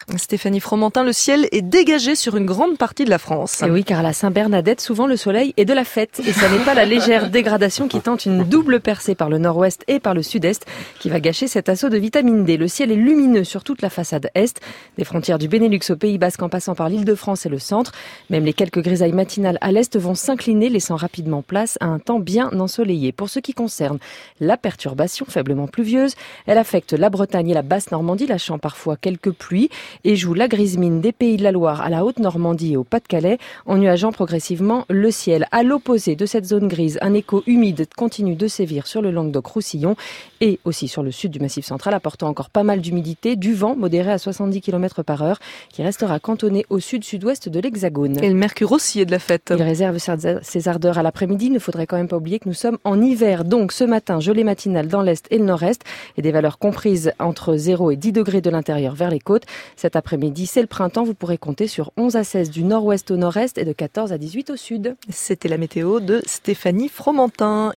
Stéphanie Fromentin, le ciel est dégagé sur une grande partie de la France. Et oui, car à la Saint-Bernadette, souvent le soleil est de la fête. Et ça n'est pas la légère dégradation qui tente une double percée par le nord-ouest et par le sud-est qui va gâcher cet assaut de vitamine D. Le ciel est lumineux sur toute la façade est, des frontières du Benelux au Pays Basque en passant par l'Île-de-France et le centre. Même les quelques grisailles matinales à l'est vont s'incliner, laissant rapidement place à un temps bien ensoleillé. Pour ce qui concerne la perturbation faiblement pluvieuse, elle affecte la Bretagne et la Basse-Normandie, lâchant parfois quelques pluies, et joue la grise mine des Pays de la Loire à la Haute-Normandie et au Pas-de-Calais, en nuageant progressivement le ciel. À l'opposé de cette zone grise, un écho humide continue de sévir sur le Languedoc-Roussillon et aussi sur le sud du Massif central, apportant encore pas mal d'humidité, du vent modéré à 70 km/h qui restera cantonné au sud-sud-ouest de l'Hexagone. Et le mercure aussi est de la fête. Il réserve ses ardeurs à l'après-midi. Il ne faudrait quand même pas oublier que nous sommes en hiver. Donc ce matin, gelée matinale dans l'est et le nord-est et des valeurs comprises entre 0 et 10 degrés de l'intérieur vers les côtes. Cet après-midi, c'est le printemps. Vous pourrez compter sur 11 à 16 du nord-ouest au nord-est et de 14 à 18 au sud. C'était la météo de Stéphanie Fromentin.